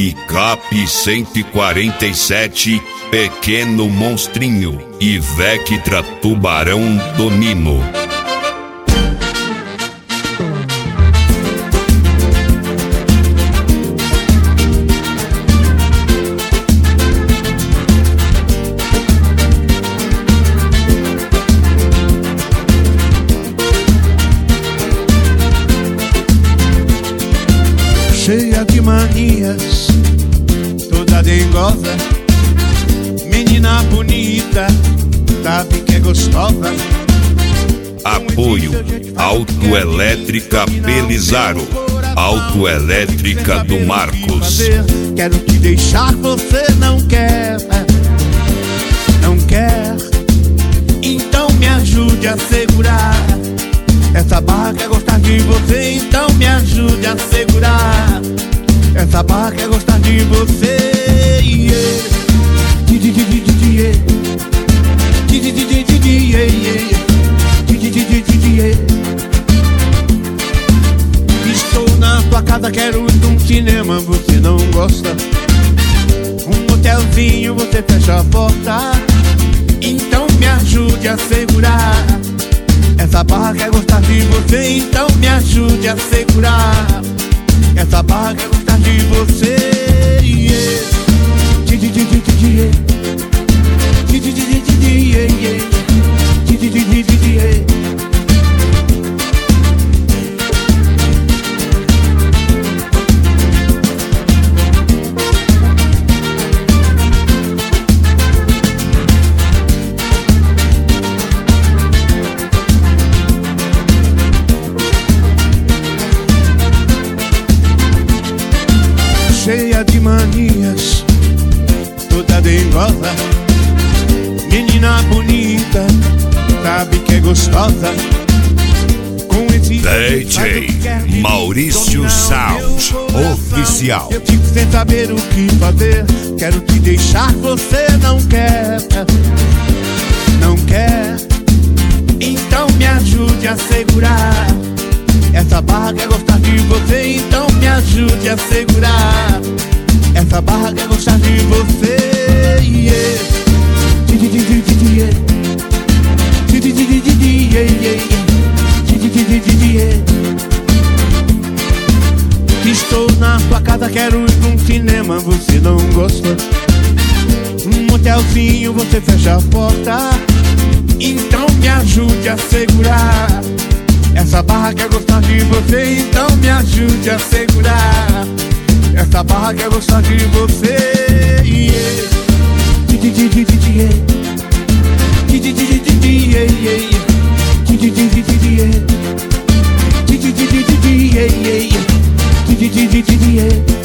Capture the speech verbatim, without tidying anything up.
Picape cento e quarenta e sete, pequeno monstrinho e Vectra tubarão do Nino. Cheia de manias, toda dengosa, menina bonita, sabe que é gostosa. Apoio Autoelétrica Pelizaro, Autoelétrica do Marcos. Quero te deixar, você não quer, não quer. Então me ajude a segurar. Essa barra quer gostar de você, então me ajude a segurar. Essa barra quer gostar de você, yeah. Estou na tua casa, quero ir num cinema, você não gosta. Um motelzinho, você fecha a porta. Então me ajude a segurar. Essa barra quer gostar de você, então me ajude a segurar. Essa barra quer gostar de você, yeah. Cheia de manias, toda dengosa, menina bonita, sabe que é gostosa. Com esse D J Maurício Sound Oficial. Eu fico sem saber o que fazer. Quero te deixar, você não quer, não quer. Então me ajude a segurar. Essa barra quer gostar de você, então me ajude a segurar. Essa barra quer gostar de você, yeah. Estou na tua casa, quero ir num cinema, você não gosta. Um motelzinho, você fecha a porta. Então me ajude a segurar. Essa barra quer gostar de você, então me ajude a segurar. Essa barra quer gostar de você, yeah. Yeah.